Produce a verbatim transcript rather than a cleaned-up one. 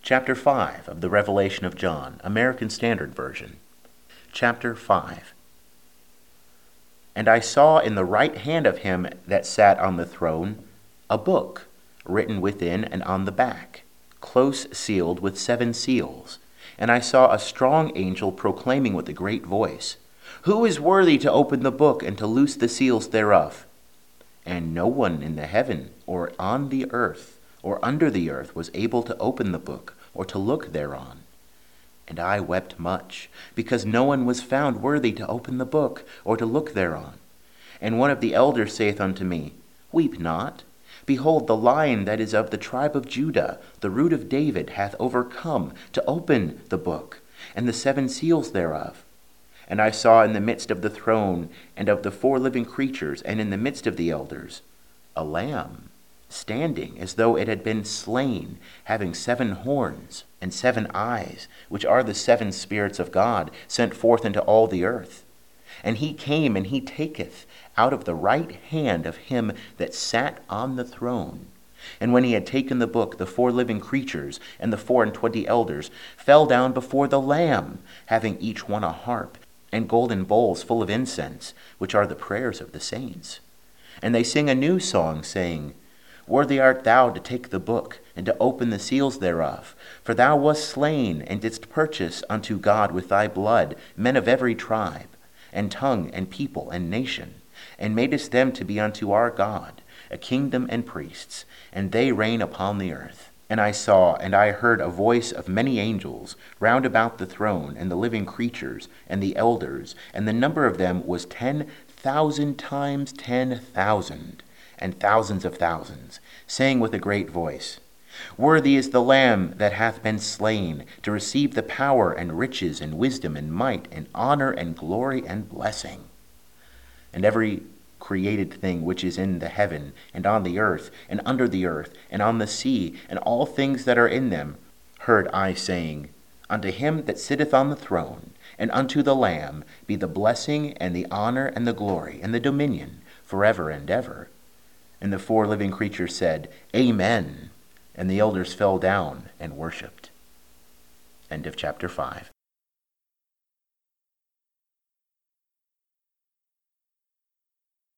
Chapter five of the Revelation of John, American Standard Version. Chapter five. And I saw in the right hand of him that sat on the throne a book, written within and on the back, close sealed with seven seals. And I saw a strong angel proclaiming with a great voice, Who is worthy to open the book and to loose the seals thereof? And no one in the heaven, or on the earth, or under the earth was able to open the book, or to look thereon. And I wept much, because no one was found worthy to open the book, or to look thereon. And one of the elders saith unto me, Weep not. Behold, the Lion that is of the tribe of Judah, the root of David, hath overcome to open the book, and the seven seals thereof. And I saw in the midst of the throne, and of the four living creatures, and in the midst of the elders, a lamb, standing as though it had been slain, having seven horns and seven eyes, which are the seven spirits of God, sent forth into all the earth. And he came, and he taketh out of the right hand of him that sat on the throne. And when he had taken the book, the four living creatures and the four and twenty elders fell down before the Lamb, having each one a harp, and golden bowls full of incense, which are the prayers of the saints. And they sing a new song, saying, Worthy art thou to take the book, and to open the seals thereof. For thou wast slain, and didst purchase unto God with thy blood men of every tribe, and tongue, and people, and nation, and madest them to be unto our God a kingdom and priests, and they reign upon the earth. And I saw, and I heard a voice of many angels round about the throne, and the living creatures, and the elders, and the number of them was ten thousand times ten thousand, and thousands of thousands, saying with a great voice, Worthy is the Lamb that hath been slain, to receive the power and riches and wisdom and might and honor and glory and blessing. And every created thing which is in the heaven and on the earth and under the earth and on the sea and all things that are in them, heard I saying, Unto him that sitteth on the throne and unto the Lamb be the blessing and the honor and the glory and the dominion forever and ever. And the four living creatures said, Amen. And the elders fell down and worshipped. End of chapter five.